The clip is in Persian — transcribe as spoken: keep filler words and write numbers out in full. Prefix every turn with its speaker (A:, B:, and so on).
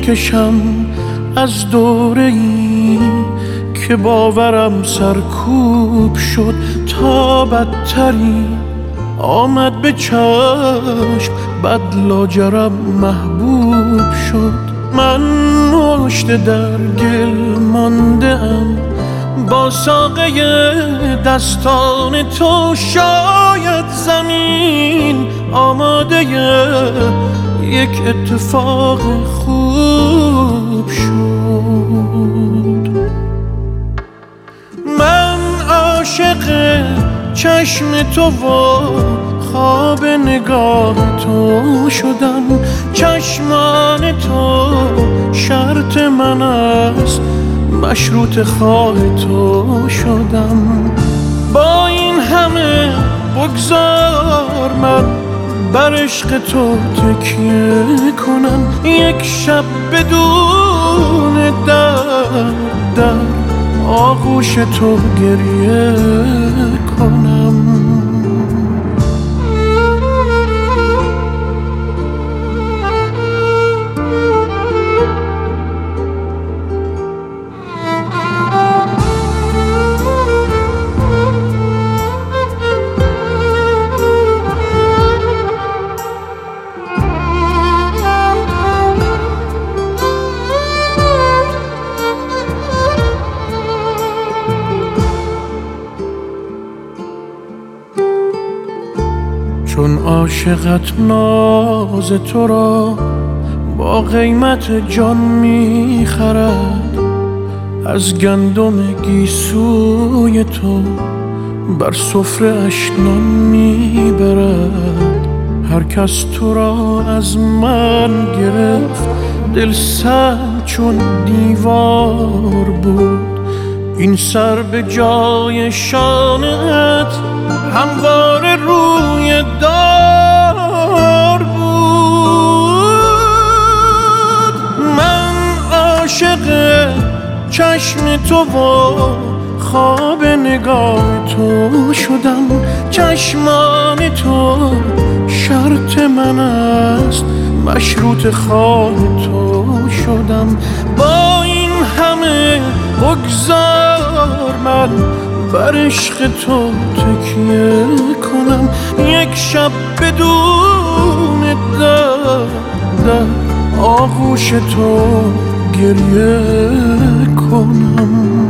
A: میکشم از دوره ای که باورم سرکوب شد تا بدتری آمد به چشم، بد لاجرم محبوب شد. من مشت در گل مانده ام با ساقه دستان تو، شاید زمین آماده یک اتفاق خوب شد. من عاشق چشم تو و خواب نگاه تو شدم، چشمان تو شرط من است، مشروط خواه تو شدم. با این همه بگذار من بر عشق تو تکیه کنم، یک شب بدون در در آغوش تو گریه کنم. چون عاشقت ناز تو را با قیمت جان میخرد، از گندم گیسوی تو بر سفره اش نان میبرد. هر کس تو را از من گرفت، دل سنگ چون دیوار بود. این سر به جای شانت هموار روی دار بود. من عاشق چشم تو و خواب نگاه تو شدم، چشمان تو شرط من است، مشروط خواه تو شدم. با این همه بگذار من بر عشق تو تکیه کنم، یک شب بدون در در آغوش تو گریه کنم.